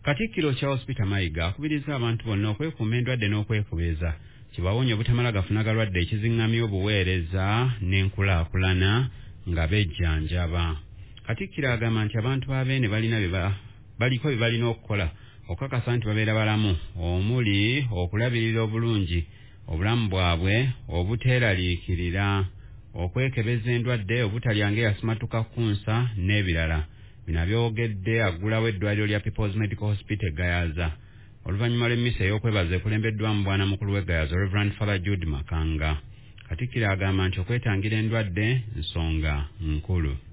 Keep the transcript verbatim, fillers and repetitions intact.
Katikkiro Charles Peter Mayiga akubiriza abantu bonna okwekuuma endwadde n'okwekubeza kibawonya obutamala gafuna galwadde ekizingamya obuweereza n'enkulaakulana nga bejjanjaba. Katikkiro agamba nti abantu abeene balina baliko bye balina okukola okukakasa nti babeera balamu omuli okulabirira obulungi obulamu bwabwe obuteeraliikirira okwekebeza endwadde obutalyanga eyasimatuka kunsa n'ebirala. Bino byogedde aggulawo eddwaliro lya People's Medical Hospital Gayaza oluvannyuma lw'emmisa ey'okwebaza ekulembeddwamu bwana mukulu w'Egayaza Reverend Father Jude Makanga. Katikkiro agamba nti okwetangira endwadde nsonga nkulu.